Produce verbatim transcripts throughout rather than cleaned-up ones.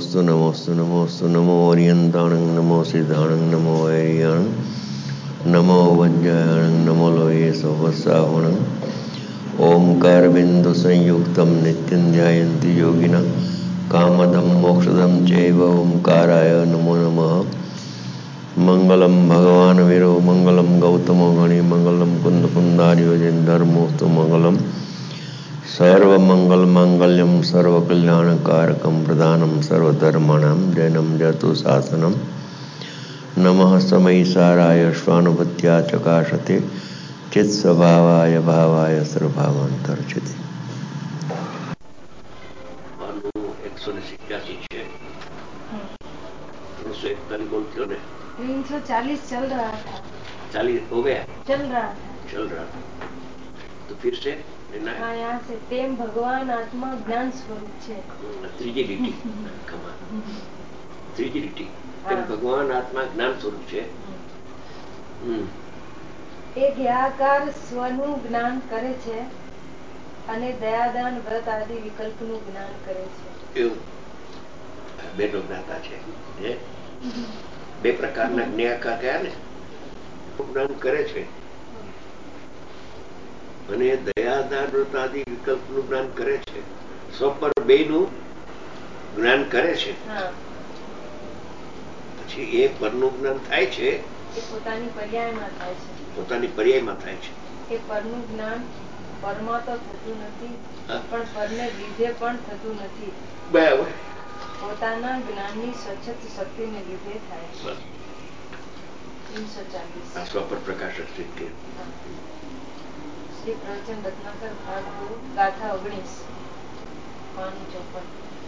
नमोस्तु नमोस्तु नमोस्तु नमो ओरियंताणं नमो सिद्धाणं नमो वैरियाणं नमो वज्रायणं नमो लोये सोवसावणं ओंकार बिंदु संयुक्तं नित्यं ध्यायन्ति योगिनः कामदं मोक्षदं चैव ओंकाराय नमो नमः। मंगलम भगवान वीरो मंगलम गौतमो गणि मंगलम कुंद कुंदार्यो धर्मोस्तु मंगलम सर्वमंगल मांगल्यम सर्वकल्याणकारकम प्रधानम सर्वधर्माणां जैनम जतु शासनम नमः समयिसाराय स्वानुभूत्या चकाशते चित्स्वभावाय भावाय सर्वभावांतर्चिते। एक सौ इक्यासी छे तीन सौ इकतालीस बोल क्यों ने तीन सौ चालीस चल रहा था। चालीस हो गया चल रहा था चल रहा था तो फिर से हाँ यहाँ से तेम भगवान आत्मा ज्ञान स्वरूप छे त्रीजी લીટી કમાલ ત્રીજી લીટી તેમ ભગવાન આત્મા જ્ઞાન સ્વરૂપ છે। એ જ્ઞાકાર સ્વનું જ્ઞાન કરે છે અને દયાદાન વ્રત આદિ વિકલ્પનું જ્ઞાન કરે છે। એવું બેનો જ્ઞાતા છે હે બે પ્રકારના જ્ઞાકાર કયા ને જ્ઞાન કરે છે અને દયાદાન વ્રત આદિ વિકલ્પનું જ્ઞાન કરે છે। સ્વપર બેનું જ્ઞાન કરે છે પછી એ પરનું જ્ઞાન થાય છે એ પોતાની પર્યાયમાં થાય છે પોતાની પર્યાયમાં થાય છે। એ પરનું જ્ઞાન પરમાં તો થતું નથી પણ પરને લીધે પણ થતું નથી બરાબર પોતાના જ્ઞાનની સ્વચ્છત શક્તિને લીધે થાય છે। तीन सौ चालीस સ્વપર પ્રકાશક સિદ્ધિ श्री प्रवचन रत्नाकर भाग दो गाथा ओगनीस पानी चौपन।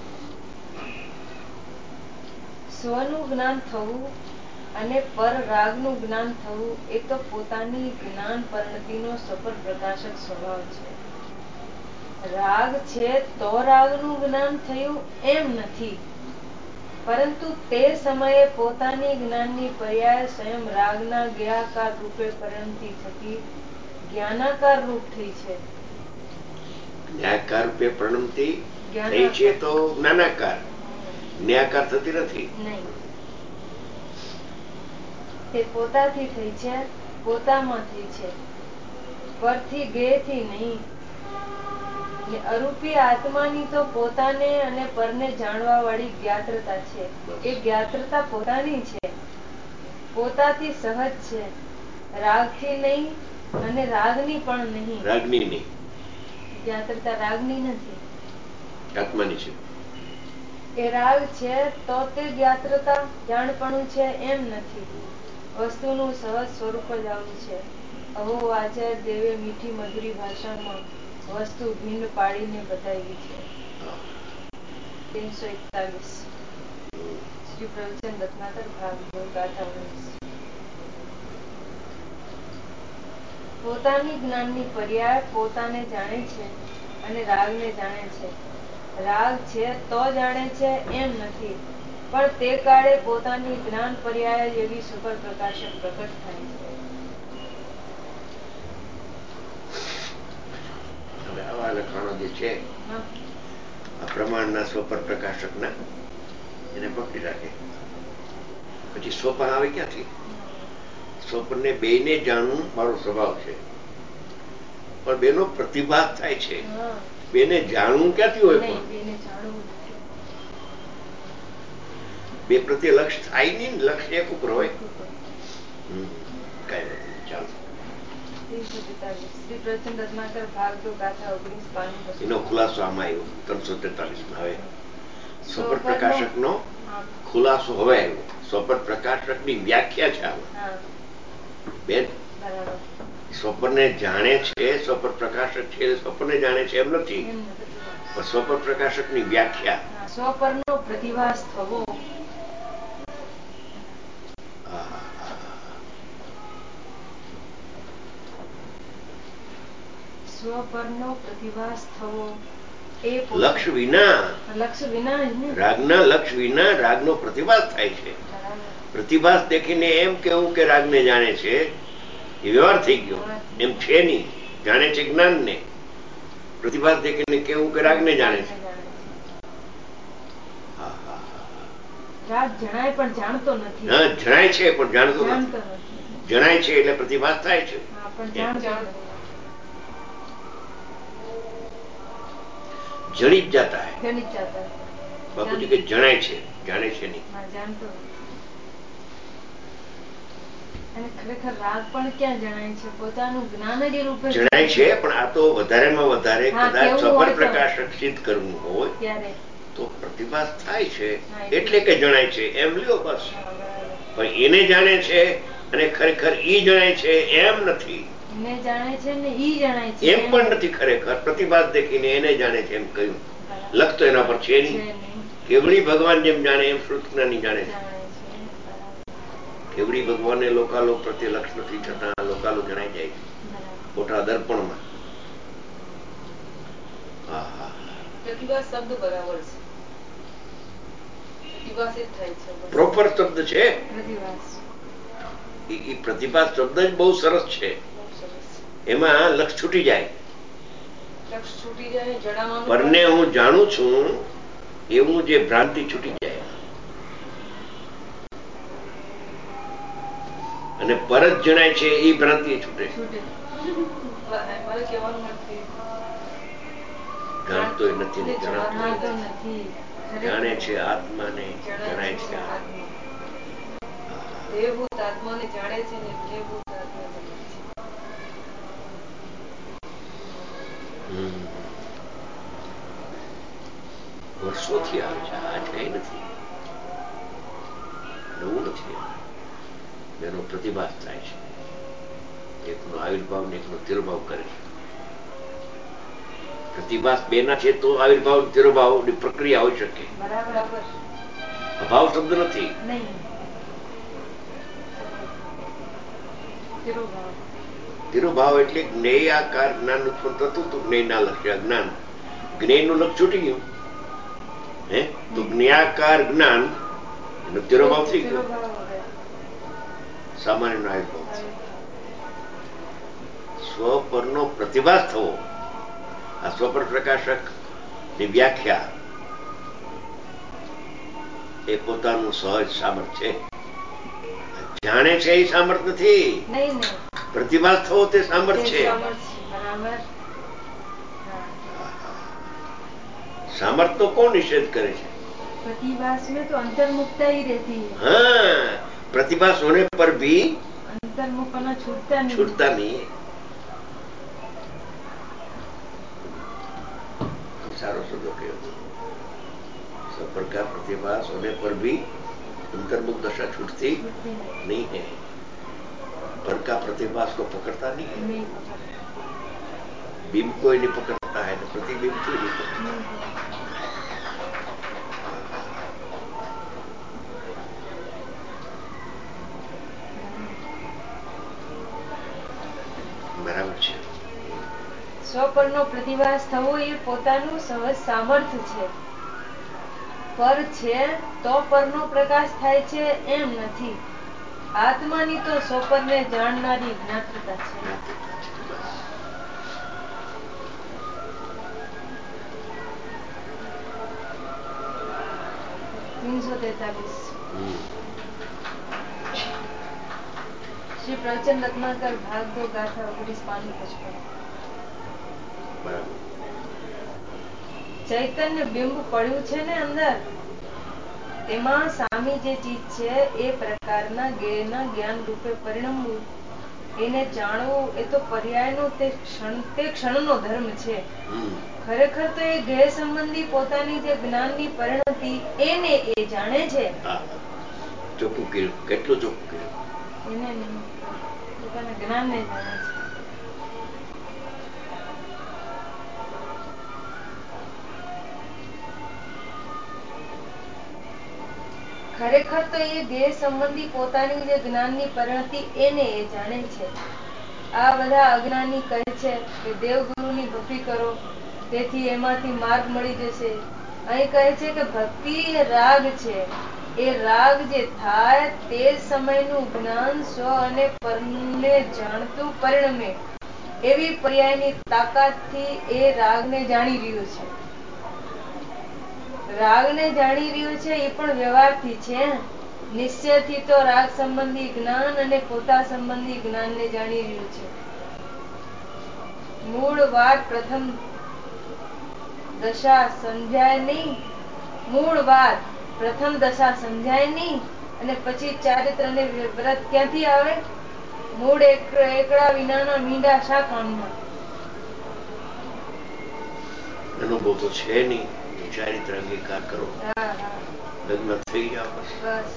સ્વનું જ્ઞાન થવું અને પર રાગનું જ્ઞાન થવું એ તો પોતાની જ્ઞાન પરિણતિનો સફળ પ્રકાશક સ્વભાવ છે। રાગ છે તો રાગનું જ્ઞાન થયું એમ નથી પરંતુ તે સમયે પોતાની જ્ઞાનની પર્યાય સ્વયં રાગના જ્ઞાકાર રૂપે પરિણતિ થતી જ્ઞાનાકાર રૂપ થઈ છે। જ્ઞાકાર રૂપે પરિણતિ થઈ છે તો જ્ઞાનાકાર જ્ઞાકાર થતી નથી નહીં તે પોતાથી થઈ છે પોતામાં થઈ છે પરથી ગેથી નહીં ને અરૂપી આત્માની તો પોતાને અને પરને જાણવા વાળી જ્ઞાત્રતા છે। એ જ્ઞાત્રતા પોતાની છે પોતાથી સહજ છે રાગથી નહીં અને રાગની પણ નહીં રાગની નહીં જ્ઞાત્રતા રાગની નથી આત્માની છે। એ રાગ છે તો તે જ્ઞાત્રતા જાણપણું છે એમ નથી વસ્તુનું સહજ સ્વરૂપ જ આવું છે। અહો આચાર્ય દેવે મીઠી મધુરી ભાષામાં વસ્તુ ભિન્ન પાડીને બતાવી છે। तीन सौ इकतालीस श्री प्रवचन रत्नाकर भाग दो गाथा उन्नीस। પોતાની જ્ઞાનની પર્યાય પોતાને જાણે છે અને રાગને જાણે છે। રાગ છે તો જાણે છે એમ નથી પણ તે કાળે પોતાની જ્ઞાન પર્યાય જેવી સફળ પ્રકાશક પ્રકટ થાય છે। હવે આવા લખાણો જે છે આ પ્રમાણના સ્વપર પ્રકાશકના એને પકડી રાખે પછી સ્વપન આવે ક્યાંથી સ્વપનને બેને જાણવું મારો સ્વભાવ છે પણ બેનો પ્રતિભાસ થાય છે બેને જાણવું ક્યાંથી હોય પણ બે પ્રત્યે લક્ષ્ય થાય નહીં લક્ષ્ય એક ઉપર હોય કઈ નથી ચાલો એનો ખુલાસો આમાં આવ્યો ત્રણસો તેતાલીસ માં હવે સ્વપર પ્રકાશક નો ખુલાસો હવે આવ્યો સ્વપર પ્રકાશક ની વ્યાખ્યા છે આમાં બેન સ્વપનને જાણે છે સ્વપર પ્રકાશક છે સ્વપનને જાણે છે એમ નથી પણ સ્વપર પ્રકાશક ની વ્યાખ્યા સ્વપરનો પ્રતિભાસ થવો સ્વપરનો પ્રતિભાસ થવો એ લક્ષ્ય વિના લક્ષ્ય વિના રાગના લક્ષ્ય વિના રાગનો પ્રતિભાસ થાય છે। પ્રતિભાસ દેખીને એમ કેવું કે રાગને જાણે છે એ વ્યવહાર થઈ ગયો એમ છે નહીં જાણે છે જ્ઞાનને પ્રતિભાસ દેખીને કેવું કે રાગને જાણે છે। રાગ જણાય પણ જાણતો નથી. હા, જણાય છે પણ જાણતો જાણતો નથી. નથી. જણાય છે એટલે પ્રતિભાસ થાય છે. હા, પણ જાણતો નથી. જણી જ જાતા હૈ. જણી જ જાતા હૈ. બાપુજી કે જણાય છે, જાણે છે નહીં. હા, જાણતો નથી. અને ખરેખર રાગ પણ ક્યાં જણાય છે? પોતાનું જ્ઞાન જ એ રૂપે જણાય છે, પણ આ તો વધારેમાં વધારે હા, કદાચ કેવું સફળ હોય તો પ્રકાશક સિદ્ધ કરવું હોય ત્યારે તો પ્રતિભાસ થાય છે હા, એટલે. એટલે કે જણાય છે એમ લ્યો બસ. હા, બરાબર. પણ એને જાણે છે અને ખરેખર ઈ જણાય છે એમ નથી. એને જાણે છે ને ઈ જણાય છે એમ પણ નથી. ખરેખર પ્રતિભાસ દેખીને એને જાણે છે એમ કહ્યું. બરાબર. લખતો એના પર છે નહીં. છે નહીં. કેવડી ભગવાન જેમ જાણે એમ શ્રુતજ્ઞાની જાણે છે. જાણે છે. બરાબર. કેવડી ભગવાનને લોકાલોક પ્રત્યે લક્ષ નથી છતાં લોકાલોક જણાઈ જાય છે. બરાબર. મોટા દર્પણમાં. હા, હા. પ્રતિભાસ શબ્દ બરાબર છે. પ્રતિભાસ જ થાય છે. પ્રોપર શબ્દ છે. પ્રતિભાસ. ઈ ઈ પ્રતિભાસ શબ્દ જ બહુ સરસ છે. બહુ સરસ. એમાં લક્ષ છૂટી જાય. લક્ષ છૂટી જાય, જણાવવાનું પરને પણ. હું જાણું છું એવું જે ભ્રાંતિ છૂટી જાય અને પરત જણાય છે એ ભ્રાંતિ છૂટે. છૂટે. મારે કહેવાનું નથી. જાણતો નથી ને જણાતો જણાતો નથી. નથી. જાણે છે આત્માને, જણાય છે આત્મા. દેહભૂત આત્માને જાણે છે ને દેહભૂત આત્મા જણાય છે. હમ. વર્ષોથી આવે છે, આજ કઈ નથી. નવું નથી. એનો પ્રતિભાસ થાય છે. એકનો આવિર્ભાવ ને એકનો તિરોભાવ કરે છે. પ્રતિભાસ બે ના છે તો આવિર્ભાવ તિરોભાવ ની પ્રક્રિયા હોઈ શકે. બરાબર. અભાવ શબ્દ નથી. નહીં. તિરોભાવ. તિરોભાવ એટલે જ્ઞેય આકાર જ્ઞાન ઉત્પન્ન થતું હતું. જ્ઞેય ના લક્ષ્ય જ્ઞાન. જ્ઞેય નું લક્ષ છૂટી ગયું. હે તો જ્ઞાકાર જ્ઞાન એનો તિરોભાવ થઈ ગયો. સામાન્ય નો આવિર્ભાવ થયો. સ્વ પરનો પ્રતિભાસ થવો, આ સ્વપર પ્રકાશક ની વ્યાખ્યા એ પોતાનું સહજ સામર્થ્ય છે. જાણે છે એ સામર્થ્ય નથી. નહીં, નહીં. પ્રતિભાસ થવો તે સામર્થ્ય છે. બરાબર. सामर्थ्य तो कौन निषेध करे छे? प्रतिभास में तो अंतर्मुखता ही रहती है. हाँ, प्रतिभास होने पर भी अंतर्मुखपना छूटता नहीं. छूटता नहीं है. सारो शब्द कहो तो सब प्रकार प्रतिभास होने पर भी अंतर्मुख दशा छूटती नहीं है. पर का प्रतिभास को पकड़ता नहीं है. नहीं पकड़ता. बिंब कोई नहीं पकड़ता है तो प्रतिबिंब कोई नहीं पकड़ता. બરાબર છે. સ્વપરનો પ્રતિભાસ થવો એ પોતાનું સહજ સામર્થ્ય છે. પર છે તો પરનો પ્રકાશ થાય છે એમ નથી. આત્માની તો સ્વપરને જાણનારી જ્ઞાતૃતા છે. तीन सौ तैतालीस. श्री प्रवचन रत्नाकर भाग दो गाथा ओगनीस पानी पचपन. ચૈતન્ય બિંબ પડ્યું છે ને અંદર, તેમાં સામી જે ચીજ છે એ પ્રકારના જ્ઞેયના જ્ઞાન રૂપે પરિણમવું, એને જાણવું એ તો પર્યાયનો તે ક્ષણ તે ક્ષણનો ધર્મ છે. ખરેખર તો એ જ્ઞેય સંબંધી પોતાની જે જ્ઞાનની પરિણતિ એને એ જાણે છે. ચોખ્ખું કર્યું. કેટલું ચોખ્ખું કર્યું. એને નહીં, પોતાના જ્ઞાનને જાણે છે. ખરેખર તો એ જ્ઞેય સંબંધી પોતાની જે જ્ઞાનની પરિણતિ એને એ જાણે છે. આ બધા અજ્ઞાની કહે છે કે દેવગુરુની ભક્તિ કરો, તેથી એમાંથી માર્ગ મળી જશે. અહીં કહે છે કે ભક્તિ એ રાગ છે. એ રાગ જે થાય તે સમયનું જ્ઞાન સ્વ અને પરને જાણતું પરિણમે, એવી પર્યાયની તાકાતથી એ રાગને જાણી રહ્યું છે. રાગને જાણી રહ્યું છે એ પણ વ્યવહારથી છે. નિશ્ચયથી તો રાગ સંબંધી જ્ઞાન અને પોતા સંબંધી જ્ઞાનને જાણી રહ્યું છે. મૂળ વાત પ્રથમ દશા સમજાય નહીં મૂળ વાત પ્રથમ દશા સમજાય નહીં અને પછી ચારિત્ર ને વ્રત ક્યાંથી આવે? મૂળ એકડા વિનાના મીંડા શા કામના? અનુભવ તો છે નહીં. ચારિત્ર અંગીકાર કરો, લગ્ન થઈ જાવ, બસ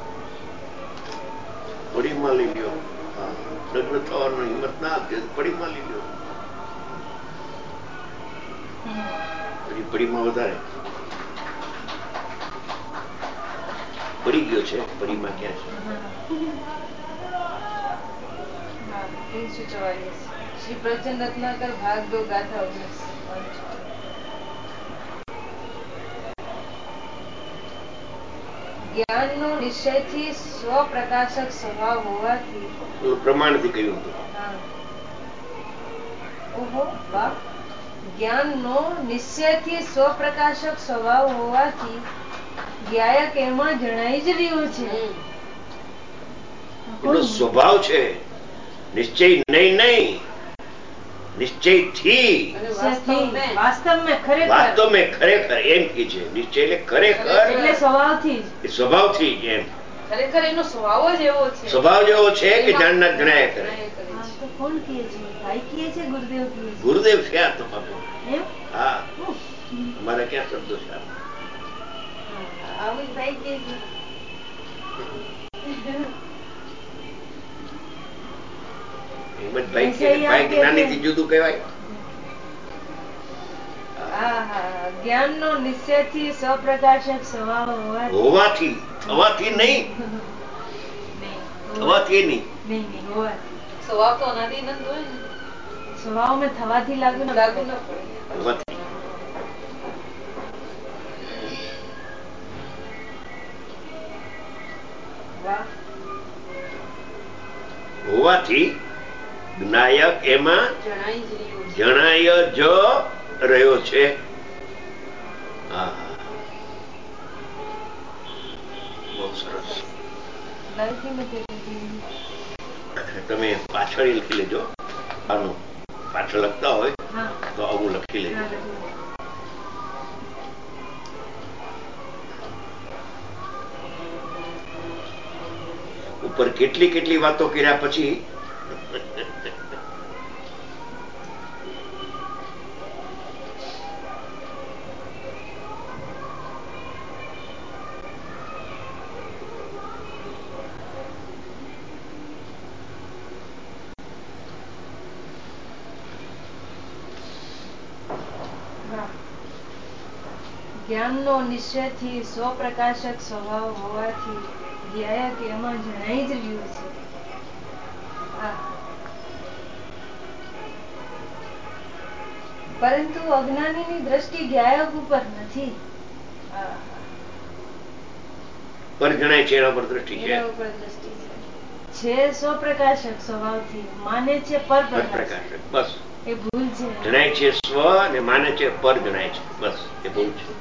પડીમાં લઈ લ્યો. લગ્ન થવાનું હિંમત ના આપતી પડીમાં લઈ લ્યો. પછી પડીમાં વધારે પડી ગયો છે. પડીમાં ક્યાં છે? શ્રી પ્રચંડ રત્નાકર ભાગ દો ગાથા ઓગણીસ. જ્ઞાનનો નિશ્ચયથી સ્વપ્રકાશક સ્વભાવ હોવાથી પ્રમાણથી કહ્યું હતું. ઓહો વાહ. જ્ઞાનનો નિશ્ચયથી સ્વપ્રકાશક સ્વભાવ હોવાથી જ્ઞાયક એમાં જણાઈ જ રહ્યો છે. એનો સ્વભાવ છે. નિશ્ચય નહીં નહીં નિશ્ચય થી વાસ્તવ મેં ખરેખર એમ કે છે. નિશ્ચય એટલે ખરેખર એટલે સ્વભાવથી જ સ્વભાવથી જ એમ ખરેખર એનો સ્વભાવ જ એવો છે. સ્વભાવ જેવો છે કે જાણનાર જણાય કરે. તો કોણ કહે છે? ભાઈ કહે છે ગુરુદેવ કહે છે? ગુરુદેવ છે આ તો બાપુ. એમ? હા અમારા ક્યાં શબ્દો છે? આવું ભાઈ કહે છે. જુદું કહેવાય. જ્ઞાનનો નિશ્ચયથી સ્વપ્રકાશક સ્વભાવ હોવાથી થવાથી નહીં થવાથી નહીં સ્વભાવ તો અનાદિ અનંત હોય ને. સ્વભાવ में થવાથી લાગુ લાગુ ન પડે. હોવાથી જ્ઞાયક એમાં જણાય જ રહ્યો છે. બહુ સરસ. તમે પાછળ લખી લેજો. આનું પાછળ લખતા હોય તો આવું લખી લેજો. ઉપર કેટલી કેટલી વાતો કર્યા પછી જ્ઞાનનો નિશ્ચયથી સ્વપ્રકાશક સ્વભાવ હોવાથી જ્ઞાયક એમાં જણાઈ જ રહ્યું છે. પરંતુ અજ્ઞાનીની દ્રષ્ટિ જ્ઞાયક ઉપર નથી. પર જણાય છે એના પર દ્રષ્ટિ છે. એના ઉપર દ્રષ્ટિ છે. છે સ્વપ્રકાશક સ્વભાવથી માને છે પર પ્રકાશક. બસ એ ભૂલ છે. જણાય છે સ્વ અને માને છે પર જણાય છે. બસ એ ભૂલ છે.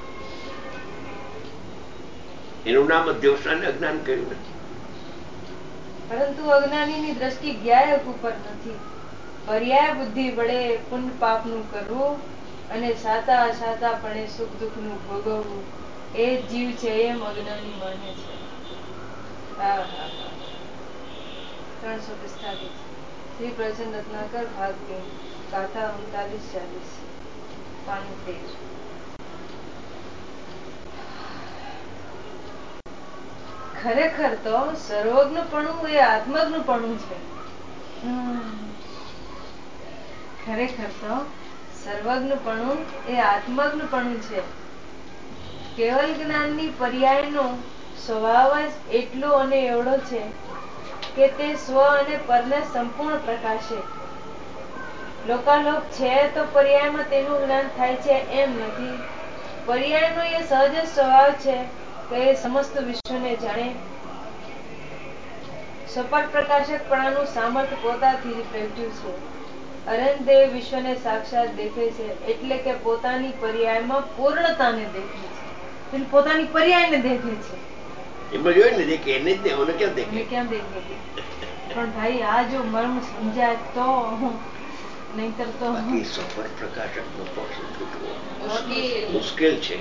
એનું નામ અધ્યવસાન અજ્ઞાન કર્યું નથી. પરંતુ અજ્ઞાનીની દ્રષ્ટિ જ્ઞાયક ઉપર નથી. પર્યાય બુદ્ધિ વડે પુણ્ય પાપનું કરવું અને સાતા અસાતાપણે સુખ દુઃખનું ભોગવવું એ જીવ છે એમ અજ્ઞાની માને છે. ત્રણસો પિસ્તાલીસ શ્રી પ્રચંડ રત્નાકર ભાગ તીન ગાથા ઉનતાલીસ ચાલીસ પાનું તેર. ખરેખર તો સર્વજ્ઞપણું એ આત્મજ્ઞપણું છે. ખરેખર તો સર્વજ્ઞપણું એ આત્મજ્ઞપણું છે. કેવલ જ્ઞાનની પર્યાયનો સ્વભાવ જ એટલો અને એવડો છે કે તે સ્વ અને પરને સંપૂર્ણ પ્રકાશે. લોકાલોક છે તો પર્યાયમાં તેનું જ્ઞાન થાય છે એમ નથી. પર્યાયનો એ સહજ સ્વભાવ છે કે એ સમસ્ત વિશ્વને જાણે. સપર પ્રકાશકપણાનું સામર્થ્ય પોતાથી જ પ્રગટ્યું છે. અરણદેવ વિશ્વને સાક્ષાત દેખે છે એટલે કે પોતાની પર્યાયમાં પૂર્ણતાને દેખે છે. એટલે પોતાની પર્યાયને દેખે છે. એમાં જોયું ને દેખે એને જ ને, ઓને ક્યાં દેખે? ક્યાં દેખે? પણ ભાઈ આ જો મર્મ સમજાય તો, નહીતર તો બાકી સફર પ્રકાશક નો પક્ષ છૂટવો મુશ્કેલ છે.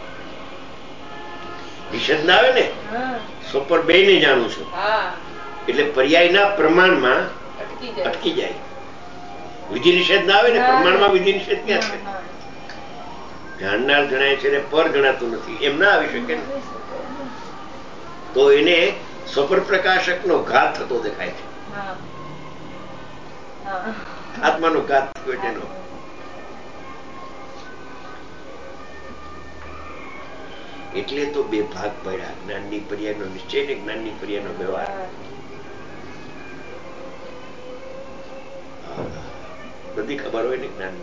નિષેધ ના આવે ને, સફર બે ને જાણું છું એટલે પર્યાયના પ્રમાણમાં અટકી જાય. વિધિ નિષેધ ના આવે ને, પ્રમાણમાં વિધિ નિષેધ ક્યાં છે? જાણનાર જણાય છે ને પર જણાતું નથી, એમ ના આવી શકે ને. તો એને સફર પ્રકાશક નો ઘાત થતો દેખાય છે. આત્માનો ઘાત થયો છે એનો. એટલે તો બે ભાગ પડ્યા, જ્ઞાનની પર્યાયનો નિશ્ચય ને જ્ઞાનની પર્યાયનો વ્યવહાર. બધી ખબર હોય ને જ્ઞાન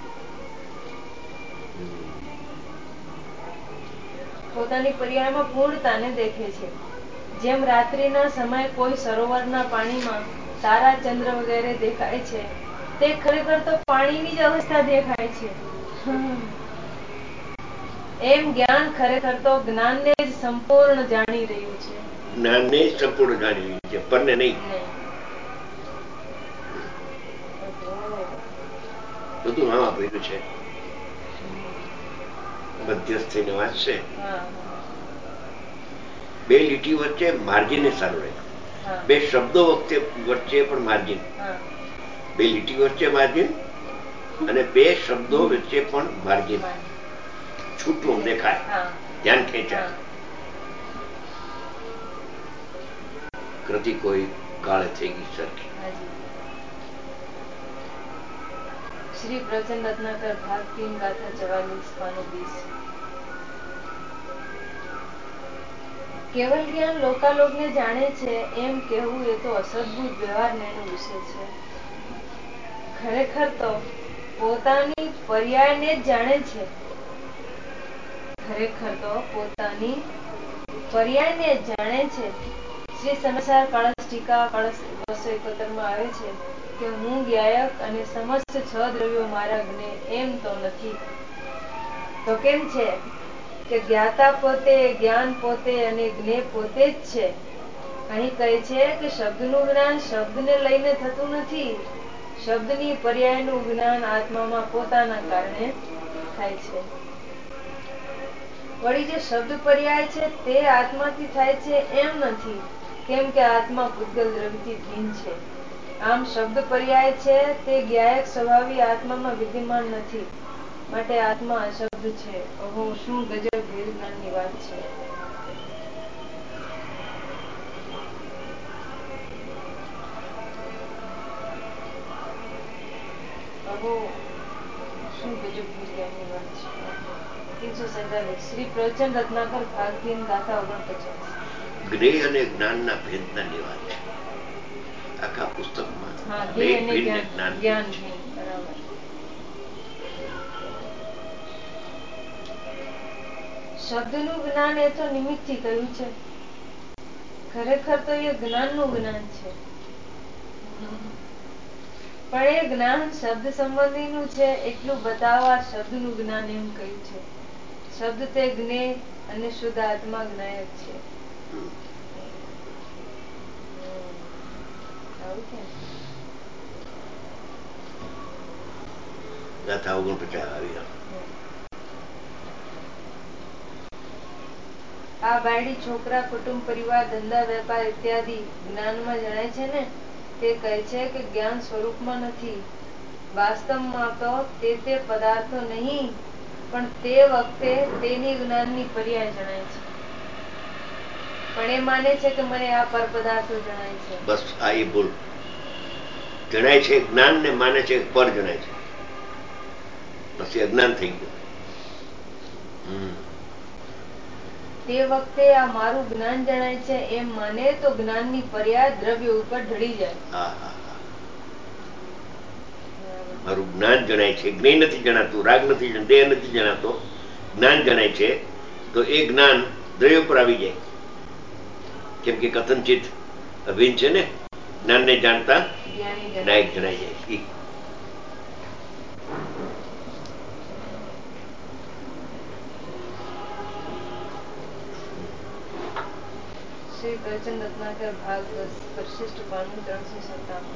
પોતાની પર્યાયમાં પૂર્ણતાને દેખે છે. જેમ રાત્રિના સમયે કોઈ સરોવરના પાણીમાં તારા ચંદ્ર વગેરે દેખાય છે, તે ખરેખર તો પાણીની જ અવસ્થા દેખાય છે. એમ જ્ઞાન ખરેખર તો જ્ઞાનને જ સંપૂર્ણ જાણી રહ્યું છે. જ્ઞાનને જ સંપૂર્ણ જાણી રહ્યું છે, પરને નહીં. બધું આમ આપેલું છે. મધ્યસ્થ થઈને વાંચશે. બે લીટી વચ્ચે માર્જિન સારું રહે. બે શબ્દો વચ્ચે વચ્ચે પણ માર્જિન. બે લીટી વચ્ચે માર્જિન અને બે શબ્દો વચ્ચે પણ માર્જિન. છૂટું દેખાય, ધ્યાન ખેંચાય. કૃતિ કોઈ કાળે થઈ ગઈ સરખી. શ્રી પ્રચંડ રત્નાકર ભાગ तीन गाथा चवालीस पानो बीस. કેવલ જ્ઞાન લોકાલોકને જાણે છે એમ કહેવું એ તો અસદભૂત વ્યવહારનો વિષય છે. ખરેખર તો પોતાની પર્યાયને જ જાણે છે. ખરેખર તો પોતાની પર્યાયને જ જાણે છે. શ્રી સમાચાર કળશ ટીકા કળશ બસો એકોતેર માં આવે છે કે હું જ્ઞાયક અને સમસ્ત છ દ્રવ્યો મારા જ્ઞે એમ તો નથી. તો કેમ છે કે જ્ઞાતા પોતે, જ્ઞાન પોતે અને જ્ઞેય પોતે જ છે. અહીં કહે છે કે શબ્દનું જ્ઞાન શબ્દને લઈને થતું નથી. શબ્દની પર્યાયનું જ્ઞાન આત્મામાં પોતાના કારણે થાય છે. વળી જે શબ્દ પર્યાય છે તે આત્માથી થાય છે એમ નથી, કેમ કે આત્મા પૂતગલ દ્રવ્યથી ભિન્ન છે. આમ શબ્દ પર્યાય છે તે જ્ઞાયક સ્વભાવી આત્મામાં વિદ્યમાન નથી, માટે આત્મા અશબ્દ છે. ઓહો, શું ગજબ ભેદ જ્ઞાનની વાત છે. અહો, શું ગજબ ભેદ જ્ઞાનની વાત છે. तीन सौ सैतालीस श्री प्रवचन रत्नाकर भाग तीन गाथा ओगणपचास. જ્ઞેય અને જ્ઞાનના ભેદની વાત છે આખા પુસ્તકમાં. જ્ઞેય ભિન્ન, જ્ઞાન ભિન્ન. બરાબર. શબ્દનું જ્ઞાન એ તો નિમિત્તથી કહ્યું છે. ખરેખર તો એ જ્ઞાનનું જ્ઞાન છે. પણ એ જ્ઞાન શબ્દ સંબંધીનું છે એટલું બતાવવા શબ્દનું જ્ઞાન એમ કહ્યું છે. શબ્દ તે જ્ઞેય અને શુદ્ધ આત્મા જ્ઞાયક છે. ગાથા ઓગણપચાસ આવી. આ બાયડી છોકરા, કુટુંબ, પરિવાર, ધંધા, વેપાર ઇત્યાદિ જ્ઞાનમાં જણાય છે ને, તે કહે છે કે જ્ઞાન સ્વરૂપમાં નથી. વાસ્તવમાં તો તે તે પદાર્થો નહીં, પણ તે વખતે તેની જ્ઞાનની પર્યાય જણાય છે. પણ એ માને છે કે મને આ પર પદાર્થો જણાય છે. બસ આ એ ભૂલ. જણાય છે જ્ઞાન ને માને છે પર જણાય છે, પછી અજ્ઞાન થઈ ગયું. તે વખતે આ મારું જ્ઞાન જણાય છે એમ માને તો જ્ઞાનની પર્યાય દ્રવ્ય ઉપર ઢળી જાય. મારું જ્ઞાન જણાય છે, જ્ઞેય નથી જણાતું, રાગ નથી, દેહ નથી જણાતો, જ્ઞાન જણાય છે, તો એ જ્ઞાન દ્રવ્ય પર આવી જાય. કેમ કે કથનચિત અભિન્ન છે ને, જ્ઞાનને જાણતા જ્ઞાયક જણાઈ જાય છે. શ્રી પ્રવચન રત્નાકર ભાગ દસ પરિશિષ્ટ પાનું ત્રણસો સત્તાવન.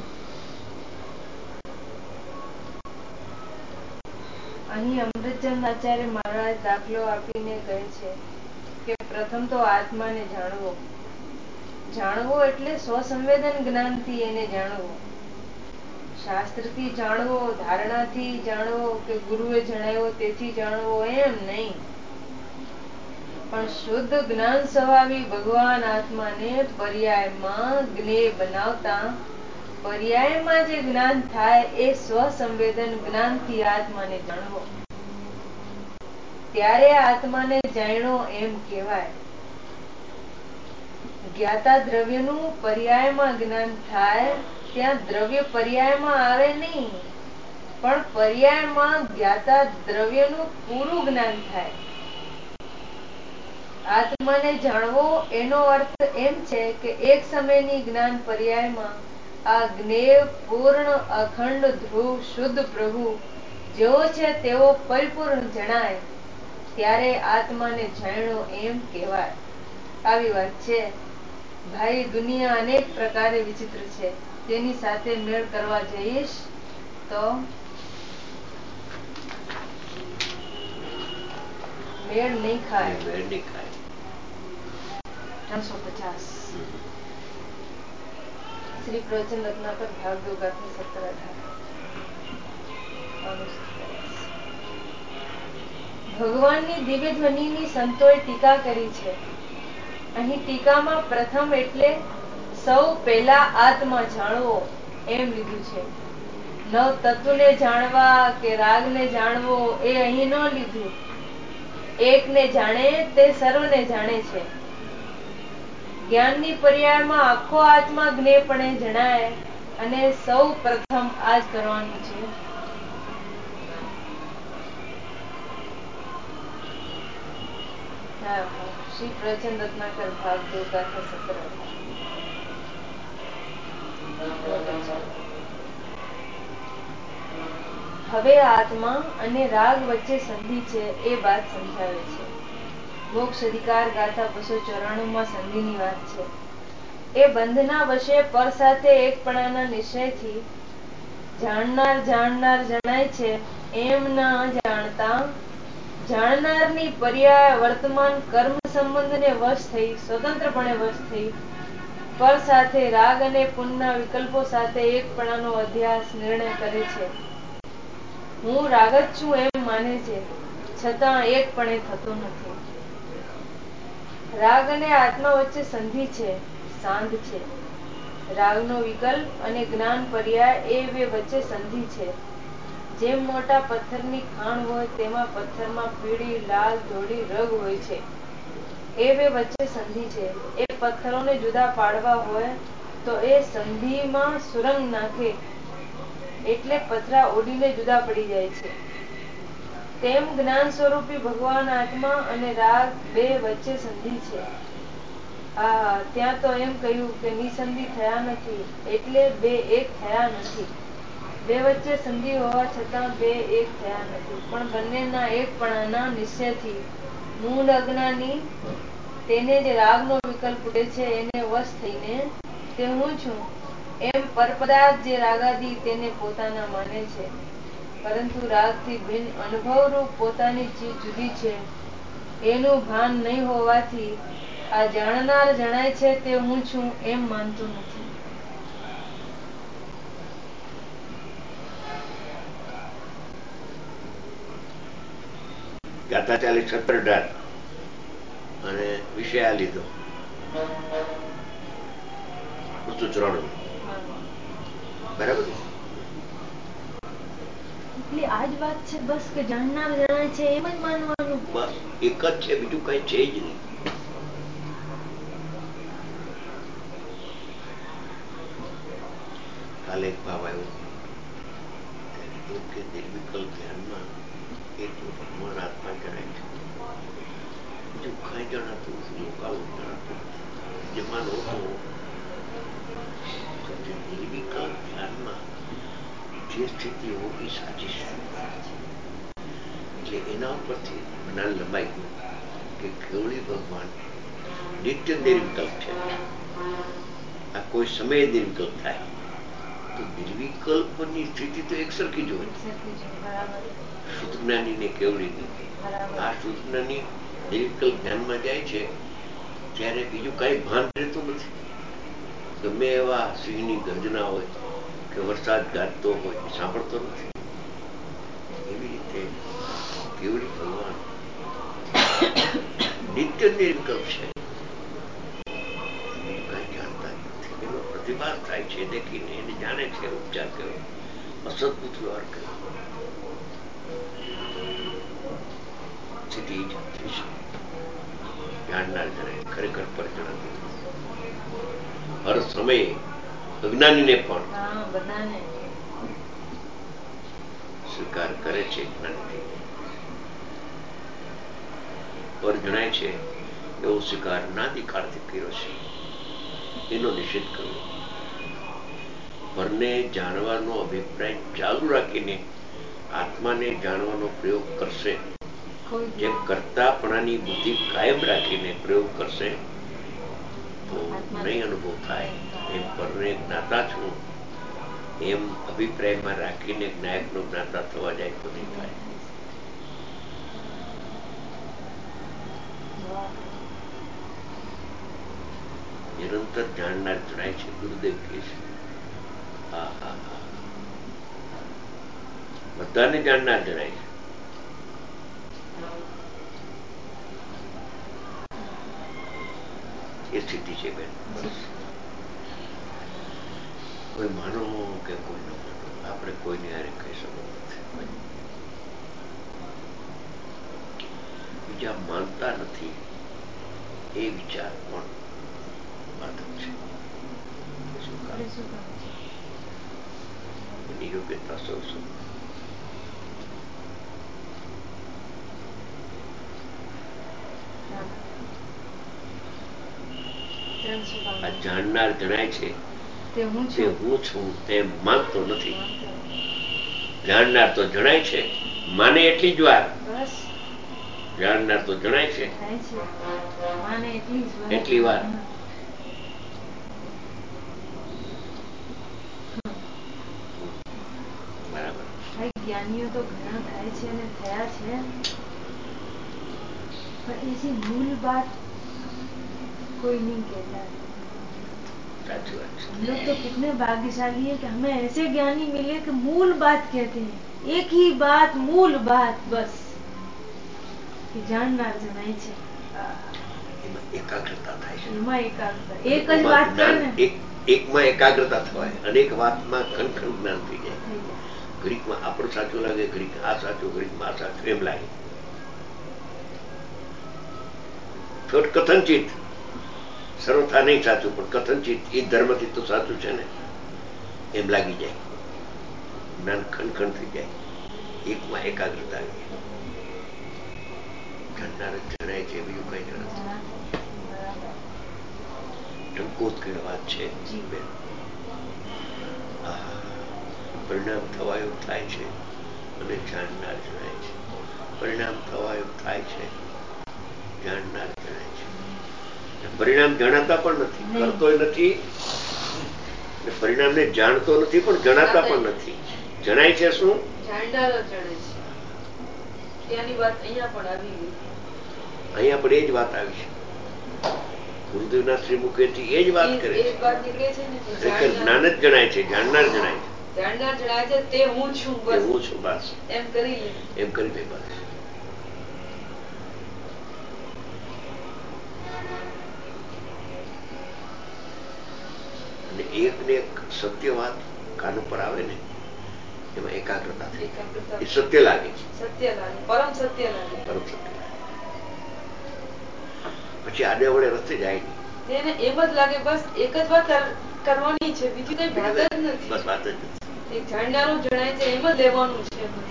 અહીં અમૃતચંદ આચાર્ય મહારાજ દાખલો આપીને કહે છે કે પ્રથમ તો આત્માને જાણવો. જાણવો એટલે સ્વસંવેદન જ્ઞાનથી એને જાણવો. શાસ્ત્રથી જાણવો, ધારણાથી જાણવો કે ગુરુએ જણાવ્યો તેથી જાણવો એમ નહીં, પણ શુદ્ધ જ્ઞાન સ્વભાવી ભગવાન આત્માને પર્યાયમાં જ્ઞેય બનાવતા પર્યાયમાં જે જ્ઞાન થાય એ સ્વસંવેદન જ્ઞાનથી આત્માને જાણવો. ત્યારે આત્માને જાણ્યો એમ કહેવાય. જ્ઞાતા દ્રવ્યનું પર્યાયમાં જ્ઞાન થાય ત્યાં દ્રવ્ય પર્યાયમાં આવે નહીં, પણ પર્યાયમાં જ્ઞાતા દ્રવ્યનું પૂરું જ્ઞાન થાય. આત્માને જાણવો એનો અર્થ એમ છે કે એક સમયની જ્ઞાન પર્યાયમાં આ જ્ઞેય પૂર્ણ અખંડ ધ્રુવ શુદ્ધ પ્રભુ જેવો છે તેવો પરિપૂર્ણ જણાય ત્યારે આત્માને જાણ્યો એમ કહેવાય. આવી વાત છે ભાઈ. દુનિયા અનેક પ્રકારે વિચિત્ર છે. તેની સાથે મેળ કરવા જઈશ તો મેળ નહીં ખાય. મેળ નહીં ખાય. ત્રણસો પચાસ શ્રી પ્રવચન રત્નાકર ભાગ દો ગાથા સત્તર અઢાર. ભગવાનની દિવ્ય ધ્વનિની સંતોએ ટીકા કરી છે. અહીં ટીકામાં પ્રથમ એટલે સૌ પહેલા આત્મા જાણવો એમ લીધું છે. નવ તત્વને જાણવા કે રાગને જાણવો એ અહીં ન લીધું. એકને જાણે તે સર્વને જાણે છે. જ્ઞાનની પર્યાયમાં આખો આત્મા જ્ઞેયપણે જણાય અને સૌ પ્રથમ આ જ કરવાનું છે. શ્રી પ્રવચન રત્નાકર ભાગ દો ગાથા સત્તર અઢાર. હવે આત્મા અને રાગ વચ્ચે સંધિ છે એ વાત સમજાવે છે. મોક્ષ અધિકાર ગાથા બસો ચોરાણું માં સંધિની વાત છે. એ બંધના વશે પર સાથે એકપણાના નિશ્ચયથી જાણનાર જાણનાર જણાય છે એમ ન જાણતા જાણનારની પર્યાય વર્તમાન કર્મ સંબંધને વશ થઈ સ્વતંત્રપણે વશ થઈ પર સાથે રાગ અને પુનઃના વિકલ્પો સાથે એકપણાનો અધ્યાસ નિર્ણય કરે છે. હું રાગ જ છું એમ માને છે, છતાં એકપણે થતો નથી. રાગ અને આત્મા વચ્ચે સંધિ છે, સાંધ છે. રાગનો વિકલ્પ અને જ્ઞાન પર્યાય એ બે વચ્ચે સંધિ છે. જેમ મોટા પથ્થરની ખાણ હોય તેમાં પથ્થરમાં પીળી, લાલ, ધોળી રગ હોય છે. એ બે વચ્ચે સંધિ છે. એ પથ્થરોને જુદા પાડવા હોય તો એ સંધિમાં સુરંગ નાખે એટલે પથરા ઉડીને જુદા પડી જાય છે. તેમ જ્ઞાન સ્વરૂપી ભગવાન આત્મા અને રાગ બે વચ્ચે સંધિ છે. હા, ત્યાં તો એમ કહ્યું કે નિસંધિ થયા નથી એટલે બે એક થયા નથી. બે વચ્ચે સંધિ હોવા છતાં બે એક થયા નથી, પણ બંનેના એકપણાના નિશ્ચયથી મૂળ અજ્ઞાની તેને જે રાગનો વિકલ્પ ઉડે છે એને વશ થઈને તે હું છું એમ પરપદાર્થ જે રાગાદી તેને પોતાના માને છે. પરંતુ રાગથી ભિન્ન અનુભવરૂપ પોતાની ચીજ જુદી છે એનું ભાન નહીં હોવાથી આ જાણનાર જણાય છે તે હું છું એમ માનતો નથી. ગાથા ચાલીસ સત્તર અઢાર અને વિષય આ લીધો બસો ચોરાણું. બરાબર. એટલે આ જ વાત છે બસ કે જાણનાર જણાય છે એમ જ માનવાનું. બસ એક જ છે, બીજું કઈ છે જ નહીં. કાલે એક ભાવ આવ્યો કે નિર્વિકલ્પ ધ્યાનમાં એક ભગવાન આત્મા જણાય છે, બીજું કઈ જણાતું નથી. લોકાલોક જણાતું નથી. જેમાં લોકો નિર્વિકલ્પ ધ્યાનમાં જે સ્થિતિ હોવી સાચી છે એટલે એના ઉપરથી જ્ઞાન લંબાઈ ગયું કે કેવળી ભગવાન નિત્ય નિર્વિકલ્પ છે. આ કોઈ સમયે નિર્વિકલ્પ થાય તો નિર્વિકલ્પની સ્થિતિ તો એક સરખી જ હોય. શુદ્ધ જ્ઞાની ને કેવડી આ શુદ્ધ જ્ઞાની નિર્વિકલ્પ ધ્યાનમાં જાય છે ત્યારે બીજું કઈ ભાન રહેતું નથી. ગમે એવા સિંહની ગર્જના હોય કે વરસાદ ગાજતો હોય એ સાંભળતો નથી. એવી રીતે કેવડી ભગવાન નિત્ય નિર્વિકલ્પ છે. બીજું કઈ જાણતા નથી. એનો પ્રતિભાસ થાય છે દેખીને એને જાણે છે ઉપચાર કર્યો, અસદબુદ્ધ વ્યવહાર કર્યો. સ્થિતિ જાણનાર જણાય ખરેખર પર જણાતું હર સમયે અજ્ઞાનીને પણ સ્વીકાર કરે છે. જ્ઞાનથી પર જણાય છે એવો સ્વીકાર નાદિકાળથી કર્યો છે. એનો નિષેધ કર્યો. પરને જાણવાનો અભિપ્રાય ચાલુ રાખીને આત્માને જાણવાનો પ્રયોગ કરશે. જે કર્તાપણાની બુદ્ધિ કાયમ રાખીને પ્રયોગ કરશે તો નહીં અનુભવ થાય. એમ પરને જ્ઞાતા છું એમ અભિપ્રાયમાં રાખીને જ્ઞાયકનો જ્ઞાતા થવા જાય તો નહીં થાય. નિરંતર જાણનાર જણાય છે. ગુરુદેવ કહે છે હા હા હા બધાને જાણનાર જણાય છે. એ સ્થિતિ છે બેન. કોઈ માનો કે કોઈ ન માનો આપણે કોઈની હારે કહી શકતો નથી. બીજા માનતા નથી એ વિચાર પણ બાધક છે. એની યોગ્યતા સૌ સૌ આ જાણનાર જણાય છે તે હું છું તેમ માનતો નથી. જાણનાર તો જણાય છે, માને એટલી જ વાર. જાણનાર તો જણાય છે એટલી વાર. બરાબર. જ્ઞાનીઓ તો ઘણા થાય છે અને થયા છે पर ऐसी मूल बात कोई नहीं कहता. हम लोग तो कितने भाग्यशाली हैं कि हमें ऐसे ज्ञानी मिले कि मूल बात कहते हैं. एक ही बात, मूल बात, बस कि जाननार जनाय છે. એકાગ્રતા થાય છે. એમાં એકાગ્રતા એક જ વાત કરીને એકમાં એકાગ્રતા થવાય. અનેક વાતમાં ખનખન જ્ઞાન થઈ જાય. ઘડીકમાં આપણું સાચું લાગે, ઘડીક આ સાચું, ઘડીકમાં આ સાચું એમ લાગે. થોડ કથનચિત સર્વથા નહીં સાચું પણ કથનચિત એ ધર્મથી તો સાચું છે ને એમ લાગી જાય. જ્ઞાન ખનખન થઈ જાય. એકમાં એકાગ્રતા આવી જાય. જાણનાર જણાય છે બીજું કઈ જણાતું. ટંકોત કઈ વાત છે બેન. પરિણામ થવાયું થાય છે અને જાણનાર જણાય છે. પરિણામ થવાયું થાય છે, જાણનાર જણાય છે. પરિણામ જણાતા પણ નથી, કરતોય નથી, પરિણામને જાણતો નથી પણ જણાતા પણ નથી. જણાય છે શું? જાણનાર જણાય છે. ત્યાંની વાત અહીંયા પણ આવી ગઈ. અહીંયા પણ એ જ વાત આવી છે. ગુરુદેવના શ્રી મુખેથી એ જ વાત કરે છે. ખરેખર જ્ઞાન જ જણાય છે, જાણનાર જણાય છે. જાણનાર જણાય છે તે હું છું, બસ હું છું, બસ એમ કરી લે. એમ કરી લે બસ. અને એક ને એક સત્ય વાત કાન ઉપર આવે ને એમાં એકાગ્રતા થઈ. એ સત્ય લાગે છે. સત્ય લાગે, પરમ સત્ય લાગે. પરમ સત્ય લાગે. પછી આડે વડે રસ્તે જાય નહીં. એને એમ જ લાગે બસ એક જ વાત કરવાની છે, બીજી કઈ વાત જ નથી. બસ વાત જ નથી. એક જાણનારું જણાય છે એમ જ લેવાનું છે બસ.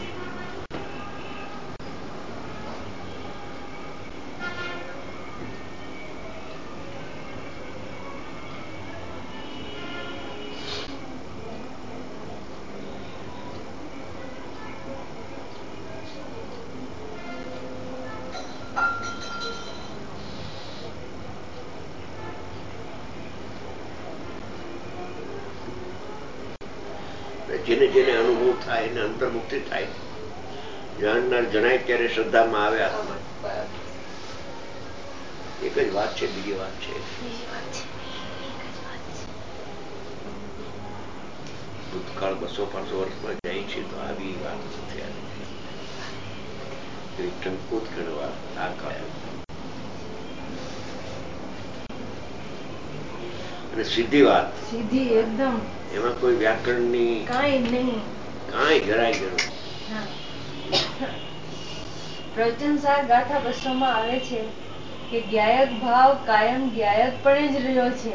જેને જેને અનુભવ થાય એને અંતર્મુક્તિ થાય. જાણનાર જણાય ત્યારે શ્રદ્ધામાં આવે આત્મા. એક જ વાત છે, બીજી વાત છે. ભૂતકાળ બસો પાંચસો વર્ષમાં જાય છે તો આવી વાત નથી આવી. ટંકુત કરવા આ કાળ અને સીધી વાત, સીધી એકદમ, એમાં કોઈ વ્યાકરણની કાંઈ નહીં, કાંઈ જરાય જરૂર. પ્રવચન સાર ગાથા બસો માં આવે છે કે જ્ઞાયક ભાવ કાયમ જ્ઞાયક પણ જ રહ્યો છે,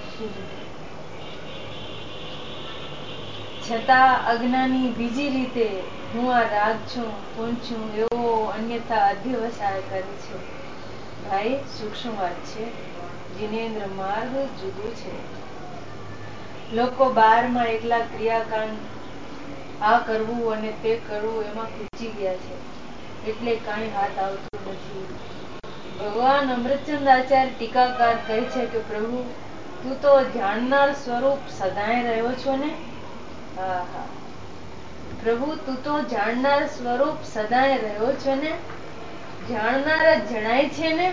છતાં અજ્ઞાની બીજી રીતે હું આ રાગ છું, કોણ છું એવો અન્યથા અધ્યવસાય કરે છે. ભાઈ સૂક્ષ્મ વાત છે. જિનેન્દ્ર માર્ગ જુદો છે. લોકો બારમાં એકલા ક્રિયાકાંડ આ કરવું અને તે કરવું એમાં ખૂચી ગયા છે, એટલે કાંઈ હાથ આવતું નથી. ભગવાન અમૃતચંદ આચાર્ય ટીકાકાર કહે છે કે પ્રભુ તું તો જાણનાર સ્વરૂપ સદાય રહ્યો છો ને. હા હા પ્રભુ તું તો જાણનાર સ્વરૂપ સદાય રહ્યો છો ને, જાણનાર જ જણાય છે ને.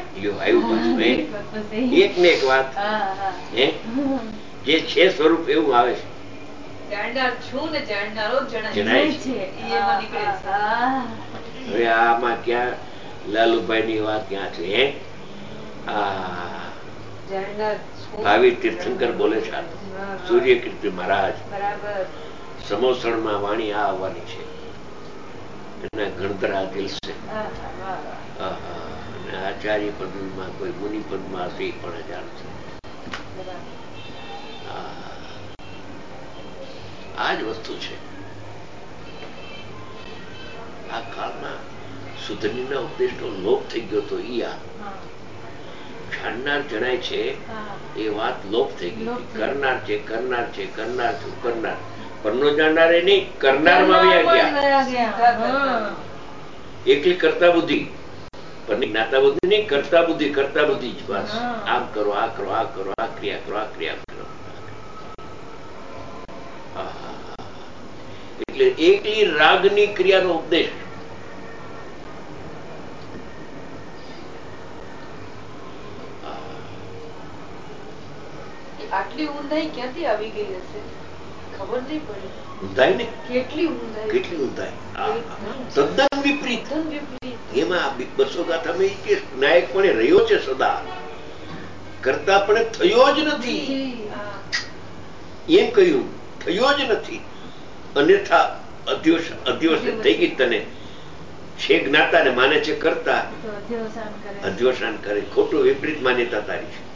એક ને એક વાત જે છે સ્વરૂપ એવું આવે છે. જાણનાર છું ને જાણનારો જણાય છે. હવે આમાં ક્યાં લાલુભાઈ ની વાત ક્યાં છે? હે આ ભાવિ તીર્થંકર બોલે છે. સૂર્ય કીર્તિ મહારાજ સમોસણ માં વાણી આ આવવાની છે. એના ગણતરા દિલ છે. અને આચાર્ય પદમાં કોઈ મુનિ પદમાં હશે પણ જાણ છે. આ જ વસ્તુ છે. આ કાળમાં સુધનીના ઉપદેશનો લોપ થઈ ગયો તો ઈ આ જાણનાર જણાય છે એ વાત લોપ થઈ ગઈ. કરનાર છે કરનાર છે કરનાર છું કરનાર પરનો જાણનાર એ નહીં, કરનાર માં ગયા. એકલી કરતા બુદ્ધિ પરની જ્ઞાતા બુદ્ધિ નહીં, કરતા બુદ્ધિ કરતા બુદ્ધિ જ બસ. આમ કરો આ કરો આ કરો આ ક્રિયા કરો આ ક્રિયા કરો. એટલે એકલી રાગની ક્રિયાનો ઉપદેશ આટલી ઊંધાઈ ક્યાંથી આવી ગઈ હશે ખબર નહીં પડી. ઊંધાઈ ને કેટલી ઊંધાઈ, કેટલી ઊંધાઈ, તદ્દન વિપરીત. એમાં બસો ગાથામાં કે નાયક પણ રહ્યો છે સદા, કરતા પણ થયો જ નથી એમ કહ્યું, થયો જ નથી. અન્યથા અધ્યોષણ થઈ ગઈ. તને છે જ્ઞાતા ને માને છે કરતા, અધ્યોષણ કરે. ખોટું વિપરીત માન્યતા તારી છે.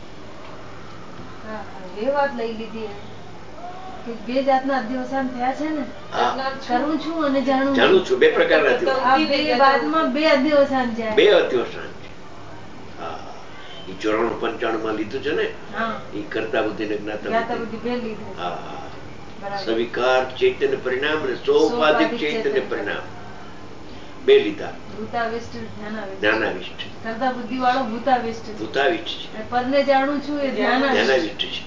એ વાત લઈ લીધી કે બે જાતના અધ્યવસાન થયા છે ને, કરું છું અને જાણું જાણું છું. બે પ્રકારના બે વાતમાં બે અધ્યવસાન છે. બે અધ્યવસાન છે. હા એ ચોરાણું પંચાણું માં લીધું છે ને, એ કરતા બુદ્ધિ ને જ્ઞાતા બુદ્ધિ. હા સ્વીકાર ચૈતન્ય પરિણામ અને સોપાધિક ચૈતન્ય પરિણામ બે લીધા. જ્ઞાનાવિષ્ટ કરતા બુદ્ધિ વાળો ભૂતાવિષ્ટ ભૂતાવિષ્ટ છે. પરને જાણું છું એ જ્ઞાનાવિષ્ટ છે.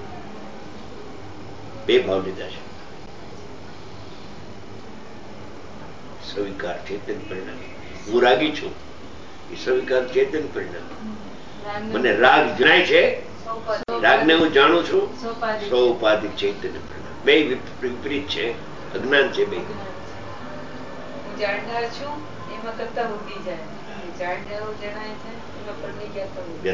બે ભાવ લીધા છે. સ્વીકાર ચેતન પરિણામ. હું રાગી છું એ સ્વીકાર ચેતન પરિણામ. મને રાગ જણાય છે, રાગ ને હું જાણું છું, સોપાધિક ચૈતન્ય પરિણામ. બે વિપરીત છે, અજ્ઞાન છે. બે હું જાણનાર છું એમાં કરતા બુદ્ધિ જાય, જાણનારો જણાય છે એમાં પરની જ્ઞાતા બુદ્ધિ.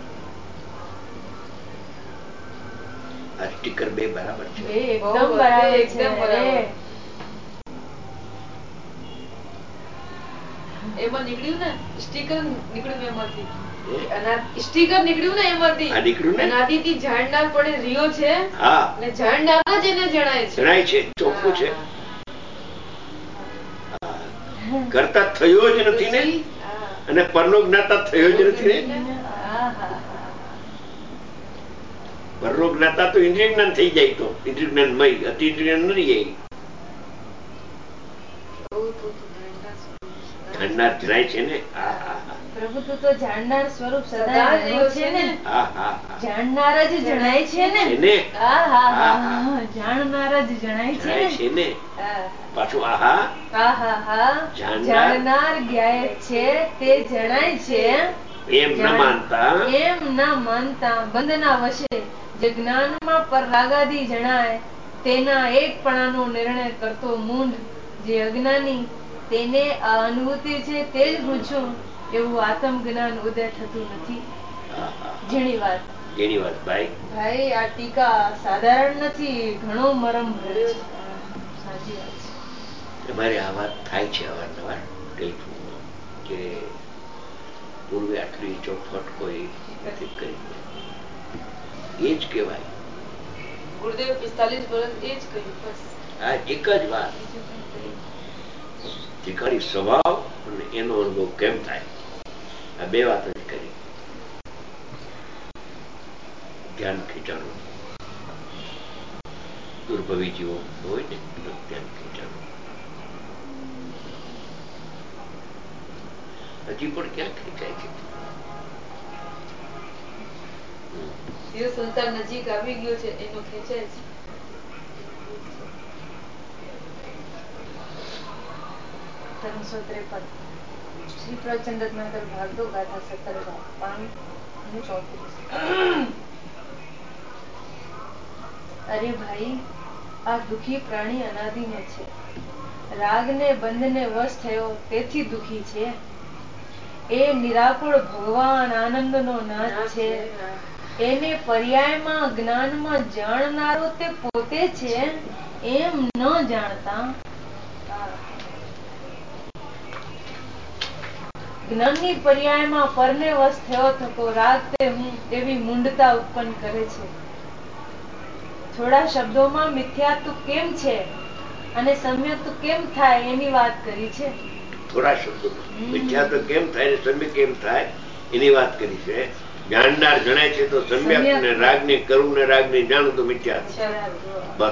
આ સ્ટીકર બે બરાબર છે. એકદમ બરાબર, એકદમ બરાબર. એમાં નીકળ્યું ને સ્ટીકર નીકળ્યું એમાંથી. સ્ટીકર નીકળ્યું ને એમાંથી. આ નીકળ્યું ને અનાદિથી જાણનાર પડે રહ્યો છે. હા ને જાણનાર જ એને જણાય છે. જણાય છે, ચોખ્ખું છે. કરતા થયો જ નથી ને, અને પરનો જ્ઞાતા થયો જ નથી ને. પરનો જ્ઞાતા તો ઇન્દ્રિય જ્ઞાન થઈ જાય. તો ઇન્દ્રિય જ્ઞાન મય અતિ ઇન્દ્રિય નથી જાય. જાણનાર જણાય છે ને. પ્રભુ તું તો જાણનાર સ્વરૂપ સદા રહ્યો છે ને. હા હા હા. જાણનાર જ જણાય છે ને. છે ને. હા હા હા. જાણનાર જ જણાય છે જણાય છે ને. પાછું આહા. હા હા હા. જાણનાર જ્ઞાય છે તે જણાય છે. એમ ન માનતા. એમ ન માનતા બંધના વશે જે જ્ઞાનમાં પર રાગાદી જણાય તેના એકપણાનો નિર્ણય કરતો મૂંઢ જે અજ્ઞાની તેને આ અનુભૂતિ છે તે જ પૂછું એવું આત્મ જ્ઞાન ઉદય થતું નથી. ઝીણી વાત. ઝીણી વાત ભાઈ. ભાઈ આ ટીકા સાધારણ નથી, ઘણો મરમ ભર્યો છે. સાચી વાત છે. અમારે આ વાત થાય છે અવારનવાર ટેલિફોનમાં કે પૂર્વે આટલી ચોખવટ કોઈ નથી કરી. એ જ કહેવાય. ગુરુદેવ પિસ્તાલીસ વર્ષ એ જ કહ્યું બસ. આ એક જ વાત. શીખવાની સ્વભાવ અને એનો અનુભવ કેમ થાય આ બે વાત જ કરી. ધ્યાન ખેંચાણું દુર્ભવી જીવો હોય ને તો ધ્યાન ખેંચાણું. હજી પણ ક્યાં ખેંચાય છે. જે સંસાર નજીક આવી ગયો છે એનો ખેંચાય છે. ત્રણસો ત્રેપન શ્રી પ્રચંડ રત્નાકર ભાગવત ગાથા સત્તર ભાગ પાંચ અને ચોત્રીસ. અરે ભાઈ આ દુખી પ્રાણી અનાદિનો છે. રાગને બંધને વશ થયો તેથી દુખી છે. એ નિરાકુળ ભગવાન આનંદનો નાથ છે. એને પર્યાયમાં જ્ઞાનમાં જાણનારો તે પોતે છે એમ ન જાણતા જ્ઞાનની પર્યાયમાં પરને વશ થયો થતો રાગ તે હું એવી મૂંઢતા ઉત્પન્ન કરે છે. થોડા શબ્દોમાં મિથ્યાત્વ કેમ છે અને સમ્યક કેમ થાય એની વાત કરી છે. થોડા શબ્દોમાં મિથ્યા તો કેમ થાય ને સમ્યક કેમ થાય એની વાત કરી છે. જાણનાર જણાય છે તો સમ્યક ને રાગ ને કરું ને રાગ ને જાણું તો મિથ્યા. બસ.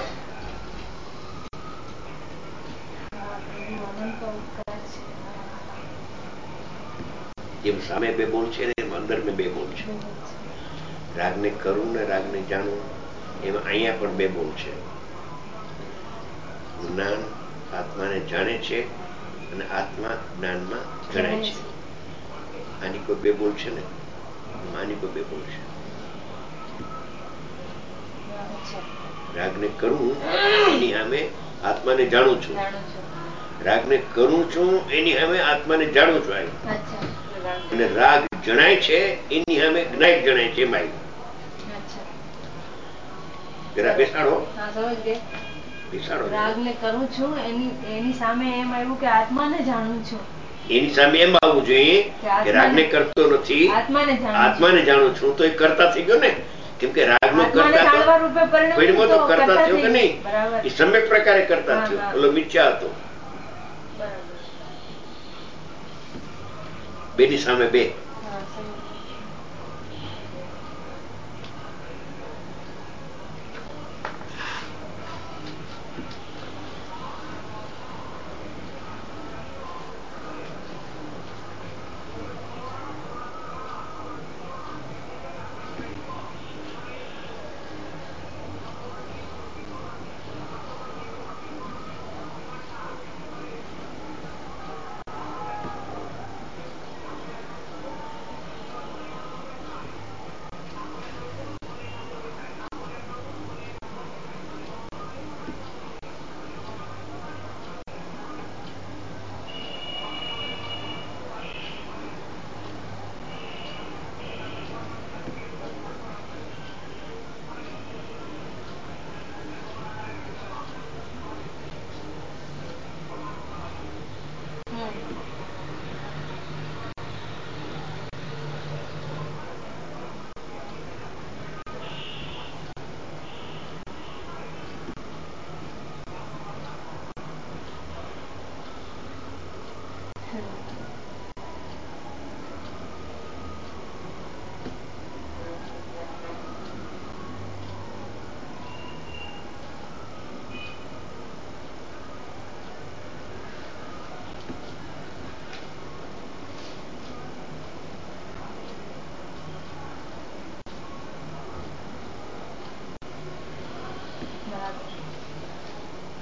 જેમ સામે બે બોલ છે ને એમ અંદર મેં બે બોલ છે. રાગને કરું ને રાગને જાણું એમાં અહીંયા પણ બે બોલ છે. જ્ઞાન આત્માને જાણે છે અને આત્મા જ્ઞાનમાં જણાય છે. આની કોઈ બે બોલ છે ને આની કોઈ બે બોલ છે. રાગને કરું એની સામે આત્માને જાણું છું. રાગને કરું છું એની સામે આત્માને જાણું છું આવ્યું. અને રાગ જણાય છે એની સામે જ્ઞાય જણાય છે એમ આવ્યું. જરા બેસાડો. રાગને કરું છું એની એની સામે એમ આવ્યું કે આત્માને જાણું છું. એની સામે એમ આવવું જોઈએ કે રાગને કરતો નથી આત્માને જાણું છું તો એ કરતા થઈ ગયો ને. કેમ કે રાગ નો કરતા પરિણમો તો કરતા થયો કે નહીં એ સમ્યક પ્રકારે કરતા થયો. ઓલો મિથ્યા હતો. બેની સામે બે.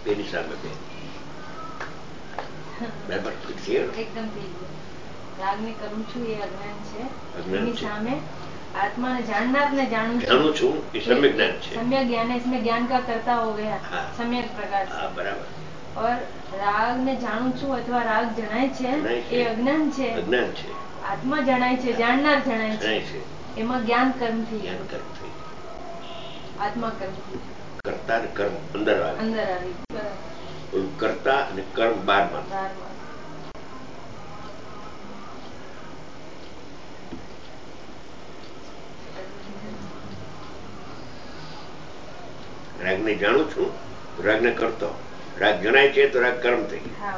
બેની સામે બે બરાબર એકદમ થઈ ગયું. રાગને કરું છું એ અજ્ઞાન છે, એની સામે आत्मा ने जानना ने जानू जानू छू ये सम्यक ज्ञान है। सम्यक ज्ञान है, इसमें ज्ञान का कर्ता हो गया। हाँ। सम्यक प्रकार से। हाँ, बराबर। और राग ने जानू छू अथवा राग जनाय छे ये अज्ञान छे। अज्ञान छे। आत्मा जनाय छे, जाननार जनाय छे। एमा ज्ञान कर्म थी। ज्ञान कर्म थी। आत्मा कर्म थी। कर्ता ने कर्म अंदर आवी। अंदर आवी। बराबर। कर्ता ने कर्म बाहर मां। बाहर मां। राग ने जानू छू, राग ने करतो, राग जनाय छे तो राग कर्म थई। हाँ।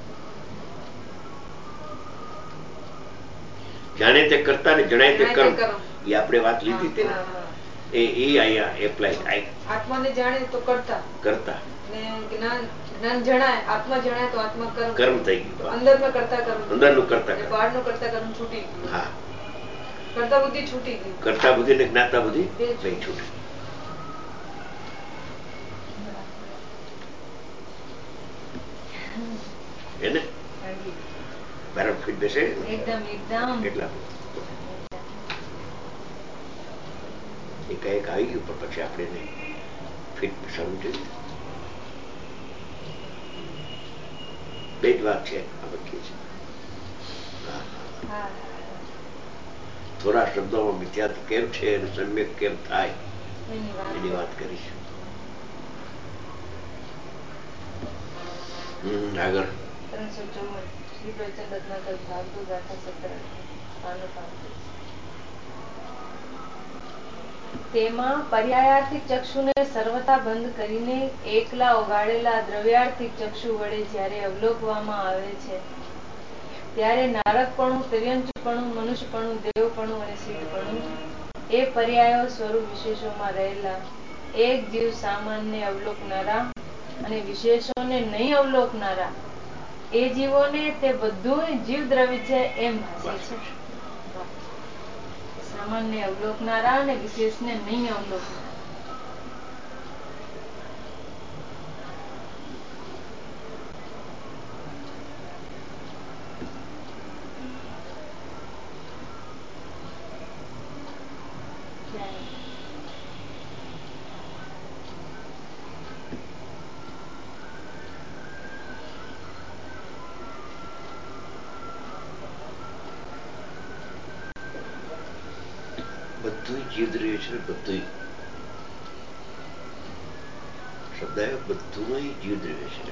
जाने ते करता ने जनाय ते कर्म, ये आपणे વાત લીધી હતી ને એ એ આયા એપ્લાય થાય। आत्मा ने जाने तो करता करता ने ज्ञान ज्ञान जनाय आत्मा जनाय तो आत्मा कर्म कर्म થઈ ગયું। तो अंदर में करता कर्म अंदर નું કરતા कर्म बाहर નું करता कर्म छूटी गયું। हाँ। करता बुद्धि छूटी गई। करता बुद्धि ने ज्ञाता बुद्धि नहीं छूटी। है ने बराबर फिट બેસે एकदम एकदम કેટલા એકાએક આવી ગયું પણ પછી આપણે નહીં ફિટ બેસાડવું જોઈએ। બે જ વાત છે આ બધી છે। થોડા શબ્દોમાં મિથ્યાત્વ કેમ છે અને સમ્યક કેમ થાય એની વાત કરીશું। હમ આગળ ત્રણસો ચોવન શ્રી પ્રવચન રત્નાકર ભાગવત ગાથા સત્તર પાનો પાંત્રીસ તેમાં પર્યાયાર્થિક ચક્ષુને સર્વથા બંધ કરીને એકલા ઓગાળેલા દ્રવ્યાર્થિક ચક્ષુ વડે જ્યારે અવલોકવામાં આવે છે ત્યારે નારકપણું, તિર્યંચપણું, મનુષ્યપણું, દેવપણું અને સિદ્ધપણું એ પર્યાયો સ્વરૂપ વિશેષોમાં રહેલા એક જીવ સામાન્ય અવલોકનારા અને વિશેષોને નહીં અવલોકનારા એ જીવોને તે બધું જીવ દ્રવ્ય છે એમ ભાસે છે। સામાન્ય અવલોકનારા અને વિશેષને નહીં અવલોકનારા બધું જીવ દ્રવ્ય છે। બધું શબ્દ આવ્યો બધું જીવ દ્રવ્ય છે।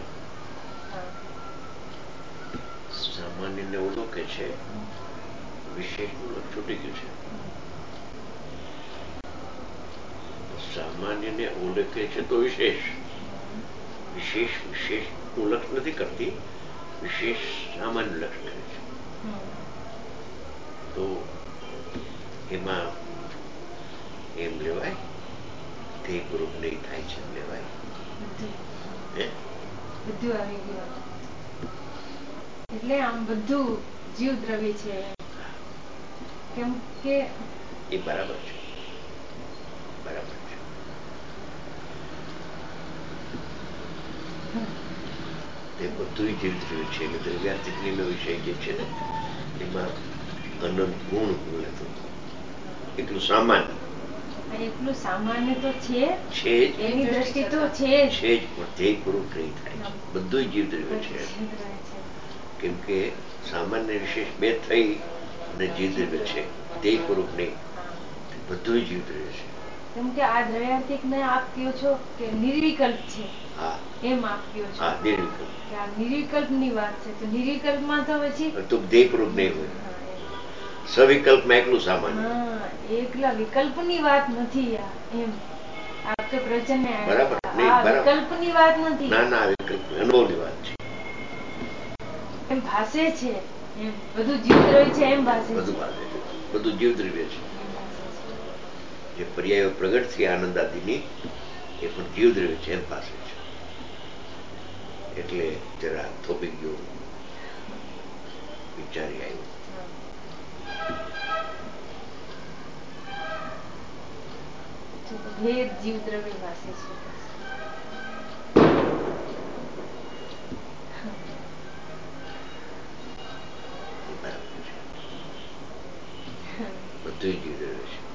સામાન્ય ને ઓળખે છે વિશેષનું છૂટી ગયું છે। સામાન્ય ને ઓળખે છે તો વિશેષ વિશેષ વિશેષ નું લક્ષ નથી કરતી વિશેષ સામાન્ય લક્ષ કરે છે। તો એમાં એમ લેવાય તે ગ્રુપ નહીં થાય છે એમ લેવાય બધું આવી ગયું એટલે આમ બધું જીવ દ્રવ્ય છે કેમ કે એ બરાબર છે બરાબર છે। તે બધું જીવ દ્રવ્ય છે એટલે દ્રવ્યાર્થિક નિયમ વિષય જે છે ને એમાં અનંત ગુણ બોલે તો એટલું સામાન્ય એટલું સામાન્ય તો છે છે એની દ્રષ્ટિ તો છે છે જ પણ ધ્યેય પૂરું નહીં થાય છે બધું જીવ દ્રવ્ય છે કેમ કે સામાન્ય વિશેષ બે થઈ અને જીવ દ્રવ્ય છે ધ્યેય પૂર્વક નહીં બધું જીવ દ્રવ્ય છે કેમ કે આ દ્રવ્યાર્થિક ને આપ કહો છો કે નિર્વિકલ્પ છે હા એમ આપ કહો છો હા નિર્વિકલ્પ કે આ નિર્વિકલ્પ ની વાત છે તો નિર્વિકલ્પ માં તો પછી તો ધ્યેય પૂર્વક નહીં હોય સવિકલ્પમાં એકલું સામાન્ય એકલા વિકલ્પ ની વાત નથી એમ આપકે પ્રવચન में બરાબર આ વિકલ્પ ની વાત નથી ના ના વિકલ્પ અનુભવ ની વાત છે એમ ભાષે છે એમ બધું જીવ દ્રવ્ય છે એમ ભાષે છે બધું ભાષે છે બધું જીવ દ્રવ્ય છે જે પર્યાયો પ્રગટ થી આનંદ આદિની એ પણ જીવ દ્રવ્ય છે એમ પાસે છે એટલે જરા થોપી ગયો વિચારી આવ્યો ભેદ જીવ દ્રવ્ય ભાષે છે બધું જીવ દ્રવ્ય છે.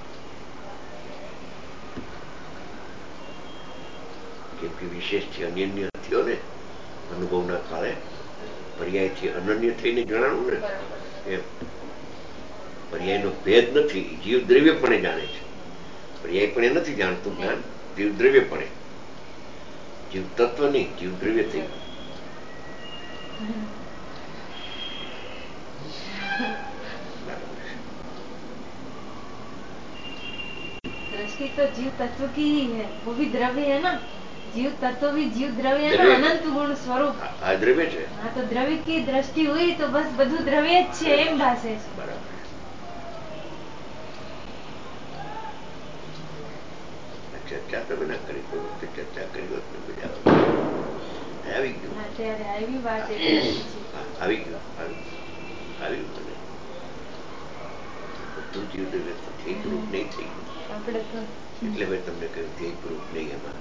કેમ કે વિશેષથી અનન્ય થયો ને અનુભવના કાળે, પર્યાયથી અનન્ય થઈને જણાવું ને એમ. પર્યાયનો ભેદ નથી, જીવ દ્રવ્ય પણ જાણે છે. પર્યાય પણ એ નથી જાણતું જ્ઞાન, જીવ દ્રવ્ય પણ, જીવ તત્વ નહીં, જીવ દ્રવ્ય થઈ ગયું. दृष्टि तो जीव तत्व की ही है, वो भी द्रव्य है ना. जीव तत्व भी जीव द्रव्य है ना, अनंत गुण स्वरूप. આ દ્રવ્ય છે. हाँ, तो द्रव्य की दृष्टि हुई तो बस બધું દ્રવ્ય જ છે એમ ભાસે છે. બરાબર. ચર્ચા તમે ના કરી, કોઈ વખતે ચર્ચા કરી હોત ને મજા આવે. આવી ગયું. અત્યારે આવી વાત આવી ગયું, આવ્યું મને. બધું જીવ દ્રવ્ય ધ્યેયપૂર્વક નહીં થઈ ગયું, એટલે મેં તમને કહ્યું ધ્યેયપૂર્વક નહીં. એમાં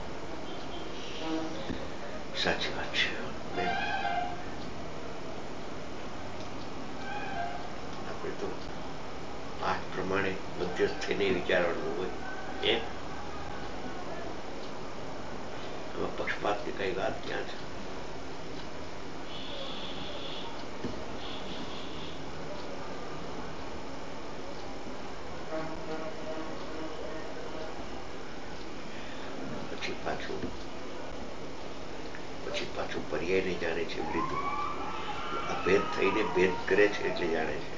સાચી વાત છે. આપણે તો પાઠ પ્રમાણે મધ્યસ્થ થઈને વિચારવાનું હોય એમ. આમાં પક્ષપાતની કઈ વાત ક્યાં છે? પછી પાછું પછી પાછું પર્યાયને જાણે છે એમ લીધું. આ ભેદ થઈને ભેદ કરે છે એટલે જાણે છે.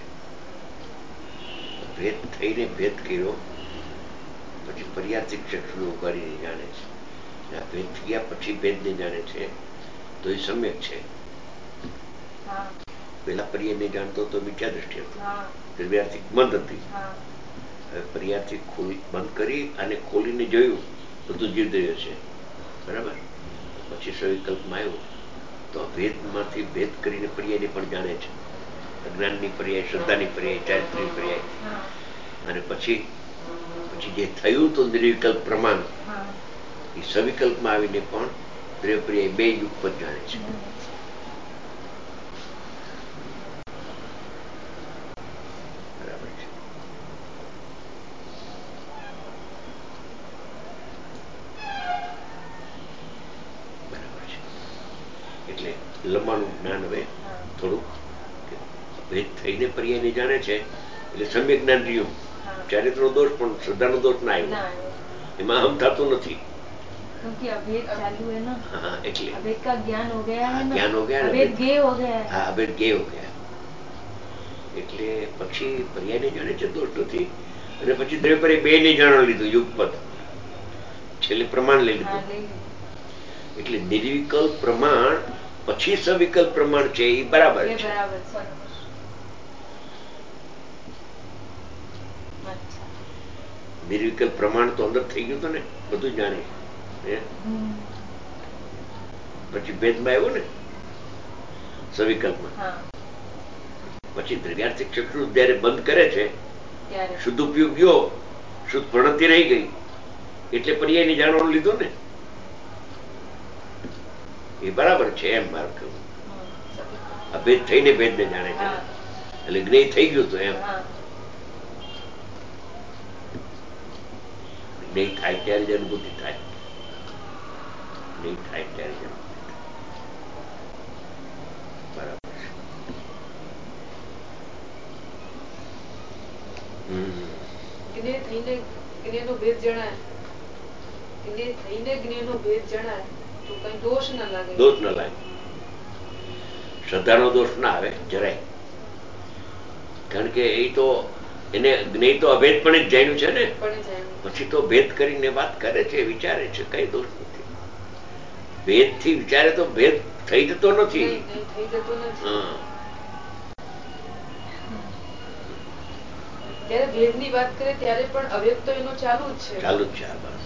ભેદ થઈને ભેદ કર્યો પછી પર્યાર્થિક ચક્ષુ ઉગાડીને જાણે છે. આ ભેદ થયા પછી ભેદને જાણે છે તો એ સમ્યક છે. પેલા પર્યાયને જાણતો તો મિથ્યા દ્રષ્ટિ હતી, દ્રવ્યાર્થિક બંધ હતી. હવે પર્યાર્થિક બંધ કરી અને ખોલીને જોયું બધું જીવ દ્રવ્ય છે, બરાબર. પછી સવિકલ્પમાં આવ્યું તો ભેદમાંથી ભેદ કરીને પર્યાયને પણ જાણે છે. અજ્ઞાનની પર્યાય, શ્રદ્ધાની પર્યાય, ચારિત્ર્યની પર્યાય. અને પછી પછી જે થયું તો નિર્વિકલ્પ પ્રમાણ, એ સવિકલ્પમાં આવીને પણ દ્રવ્ય પર્યાય બે યુગપદ જાણે છે. બરાબર છે. બરાબર છે. એટલે લંબાણું જ્ઞાન હવે થોડું ભેદ થઈને પર્યાયને જાણે છે એટલે સમ્યક જ્ઞાન રહ્યું. ચારિત્ર દોષ પણ શ્રદ્ધાનો દોષ ના આવ્યો, એમાં આમ થતું નથી. क्योंकि अभेद चालू है ना. हाँ, એટલે अभेद का ज्ञान हो गया है ना. ज्ञान हो गया, अभेद गे हो गया है. हाँ, अभेद गे हो गया. એટલે પછી પર્યાયને જાણે છે દોષ નથી. અને પછી દ્રવ્ય પર્યાય બે ને જાણવા લીધું યુગપદ, છેલ્લે પ્રમાણ લઈ લીધું. એટલે નિર્વિકલ્પ પ્રમાણ પછી સવિકલ્પ પ્રમાણ છે એ બરાબર છે. નિર્વિકલ્પ પ્રમાણ તો અંદર થઈ ગયું હતું ને, બધું જાણે. પછી ભેદમાં આવ્યો ને સવિકલ્પમાં. પછી દ્રવ્યાર્થિક ચક્ષુ જયારે બંધ કરે છે, શુદ્ધ ઉપયોગ ગયો, શુદ્ધ પ્રણતિ રહી ગઈ, એટલે પર્યાયને જાણવાનું લીધું ને. એ બરાબર છે એમ મારું કહ્યું. આ ભેદ થઈને ભેદ ને જાણે છે એટલે જ્ઞેય થઈ ગયું હતું એમ. જ્ઞેય થાય ત્યારે જ અનુભૂતિ થાય. જ્ઞેય થાય ત્યારે જ અનુભૂતિ થાય. બરાબર છે. જ્ઞેય થઈને જ્ઞેયનો ભેદ જણાય, જ્ઞેય થઈને જ્ઞેયનો ભેદ જણાય તો કઈ દોષ ના લાગે. દોષ ના લાગે. શ્રદ્ધાનો દોષ ના આવે જરાય. કારણ કે એ તો એને જ્ઞેય તો અભેદ પણ જ જાણ્યું છે ને, પછી તો ભેદ કરીને વાત કરે છે, વિચારે છે, કઈ દોષ નથી. ભેદ થી વિચારે તો ભેદ થઈ જતો નથી. હા, ત્યારે ભેદ ની વાત કરે ત્યારે પણ અભેદ તો એનો ચાલુ જ છે. ચાલુ જ છે. બસ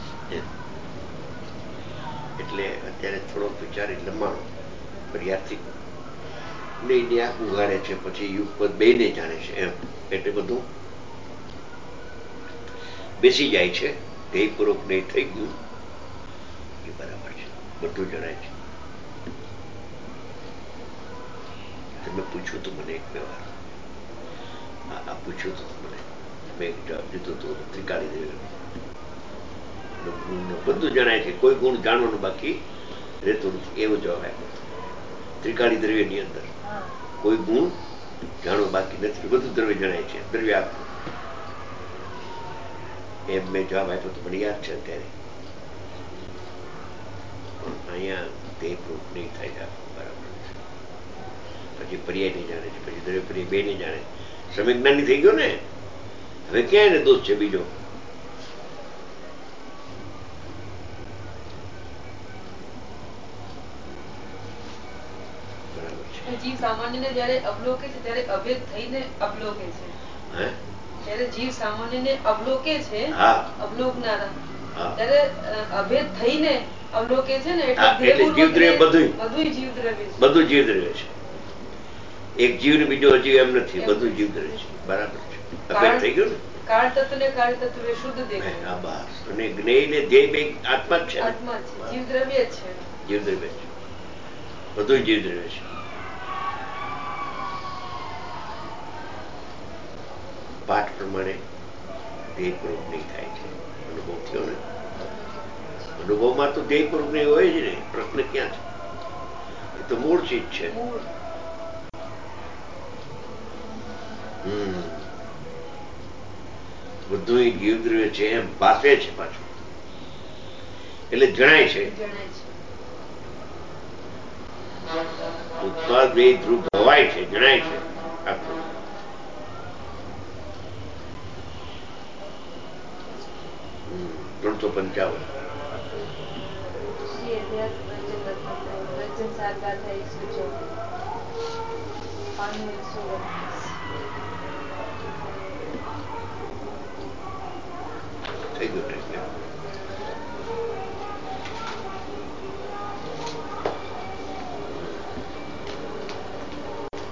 એટલે અત્યારે થોડોક વિચારી લંબાણો પર્યાર્થિક ને આંખ ઉઘાડે છે, પછી યુગપદ બે ને જાણે છે એમ. એટલે બધું બેસી જાય છે. ધ્યેયપૂર્વક નહીં થઈ ગયું એ બરાબર છે, બધું જણાય છે. તમે પૂછ્યું તું મને એક બે વાર, આ પૂછ્યું તું મને મેં જવાબ દીધો હતો ત્રિકાળી દ્રવ્ય બધું જણાય છે, કોઈ ગુણ જાણવાનું બાકી રહેતું નથી, એવો જવાબ આપ્યો હતો. ત્રિકાળી દ્રવ્ય ની અંદર કોઈ ગુણ જાણવું બાકી નથી, બધું દ્રવ્ય જણાય છે, દ્રવ્ય આખું. એમ મેં જવાબ આપ્યો તો મને યાદ છે અત્યારે. અહીંયા તે પ્રૂફ નહીં થાય બરાબર. પછી પર્યાય નહીં જાણે છે, પછી દ્રવ્ય પર્યાય બે નહીં જાણે. સમ્યક જ્ઞાની થઈ ગયો ને, હવે ક્યાં એને દોષ છે બીજો? જીવ સામાન્ય જયારે અવલોકે છે ત્યારે અભેદ થઈને અવલોકે છે. જયારે જીવ સામાન્ય ને અવલોકે છે, અવલોકનારા ત્યારે અભેદ થઈને અવલોકે છે ને, એટલે જીવદ્રવ્ય બધું બધું જીવદ્રવ્ય બધું જીવદ્રવ્ય છે. એક જીવ ને બીજો જીવ એમ નથી, બધું જીવદ્રવ્ય છે. બરાબર છે. અભેદ થઈ ગયું ને. કાળ તત્વ ને કાર્ય તત્વ શુદ્ધ દેખાય. હા બસ. અને જ્ઞેય ને ધ્યેય બે આત્મા જ છે. આત્મા છે, જીવદ્રવ્ય જ છે. જીવદ્રવ્ય છે, બધું જીવદ્રવ્ય છે. પાઠ પ્રમાણે ધ્યેયપૂર્વક નહીં થાય છે. અનુભવ થયો ને, અનુભવમાં તો ધ્યેયપૂર્વક નહીં હોય જ ને. પ્રશ્ન ક્યાં છે? એ તો મૂળ ચીજ છે. હમ બધું જીવદ્રવ્ય છે એમ પાસે છે પાછું, એટલે જણાય છે. ઉત્પાદ બે ધ્રુવ ભવાય છે, જણાય છે આખું. ત્રણસો પંચાવન થઈ ગયું.